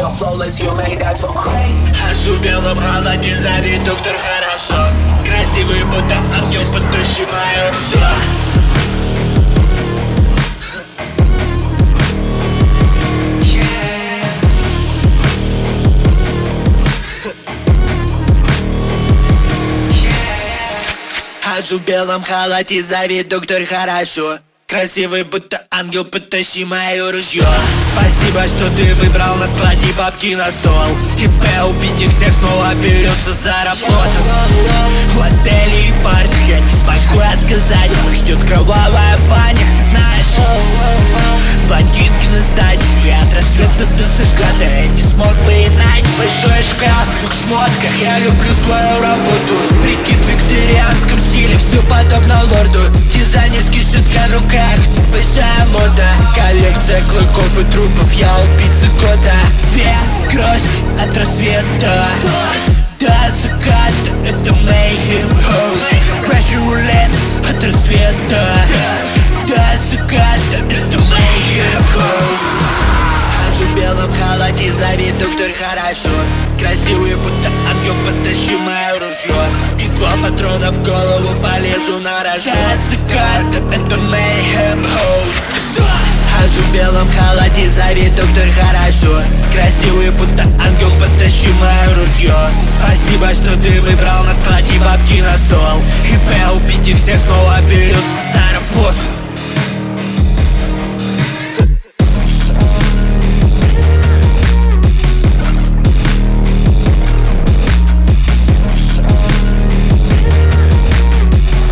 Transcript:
your flawless, you made that so crazy. Хожу в белом халате, зови доктор, хорошо. Красивый, будто ангел, потащи мое ружье. Хожу в белом халате, зови доктор, хорошо. Красивый, будто ангел, потащи мое ружье. Спасибо, что ты выбрал на складе бабки на стол. И убить их всех снова берется за работу. В отеле и парках я не смогу отказать. Их ждет кровавая баня, знаешь. Блондинки на сдачу, и от рассвета до заката я не смог бы иначе. Большой шкаф в шмотках, я люблю свою работу. Прикид в викторианском стиле, все подобно лорду. Дизайнерский шутка в руках, большая мода. Коллекция клыков и трупов, я убийца года. 2 крошки от рассвета до заката, это Mayhem House. Russian Roulette от рассвета до заката, это Mayhem House. Хожу в белом халате, зови доктор, хорошо. Красивый, будто ангел, потащи мое ружье. И 2 патрона в голову, полезу на рожон. До заката, это Mayhem House. Хожу в белом халате, зови доктор, хорошо. Красивый, будто ангел, потащи мое ружье. Спасибо, что ты выбрал на складе бабки на стол. И убить их всех снова берется